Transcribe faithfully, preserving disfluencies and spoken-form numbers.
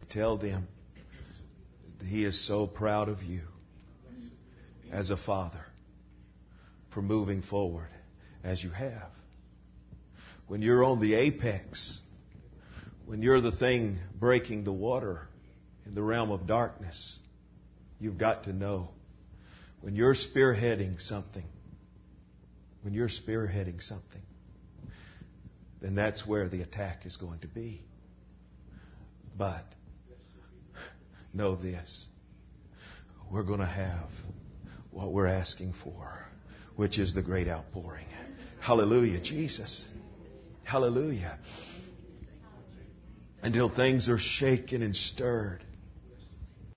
tell them that He is so proud of you as a father for moving forward as you have. When you're on the apex, when you're the thing breaking the water in the realm of darkness, you've got to know when you're spearheading something, when you're spearheading something, then that's where the attack is going to be. But know this, we're going to have what we're asking for, which is the great outpouring. Hallelujah, Jesus. Hallelujah. Until things are shaken and stirred.